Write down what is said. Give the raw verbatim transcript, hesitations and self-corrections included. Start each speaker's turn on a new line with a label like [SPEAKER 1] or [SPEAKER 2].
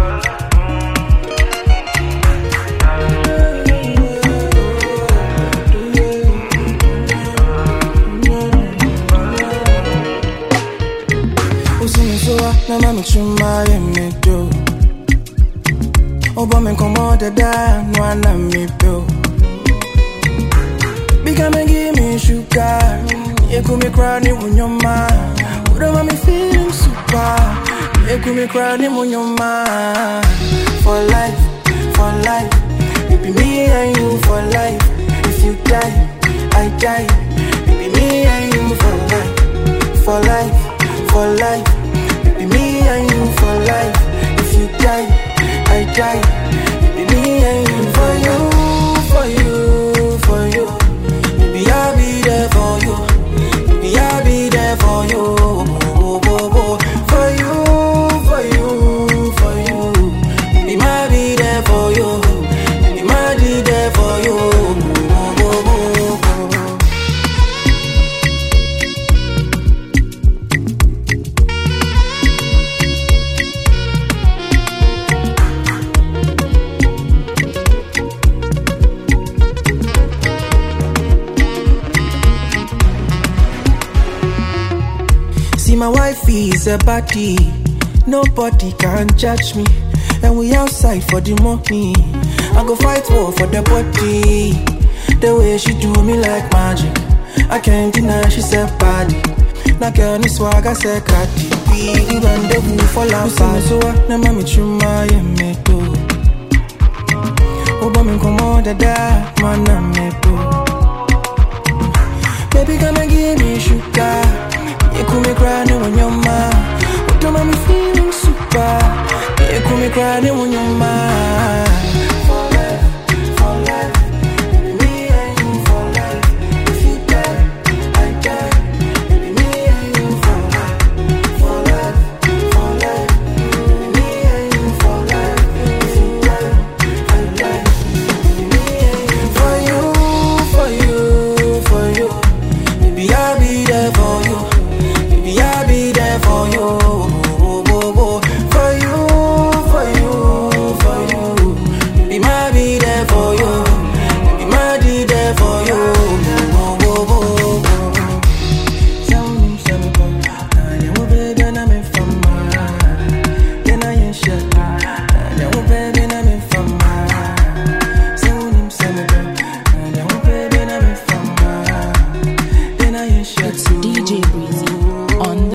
[SPEAKER 1] Na mami chuma ye me do. Oba me komo da da no ana me do. Bika me give me sugar. Ye ku me cry ni wunyoma. Oda mami feeling super. Ye ku me cry ni wunyoma. For life, for life. It be me and you for life. If you die, I die. It be me and you for life. For life, for life. Be me and you for life. If you die, I die. Be me and you for you, for you, for you. Maybe I'll be there for you. Maybe I'll be there for you. Oh, oh, oh, oh. For you, for you, for you. Maybe I'll be there for you. Maybe I'll be there for you. Oh, oh, oh, oh. My wife is a body, nobody can judge me. And we outside for the money. I go fight war for the body. The way she do me like magic, I can't deny she's a body. Na girl ni swag I say kati. Be the rendezvous for love. So na mami chuma ye me do. Oba me komo da da mana me do. Baby come and give me sugar. You could me crying when you're mad. What do me feeling super? You could me crying when you're mad.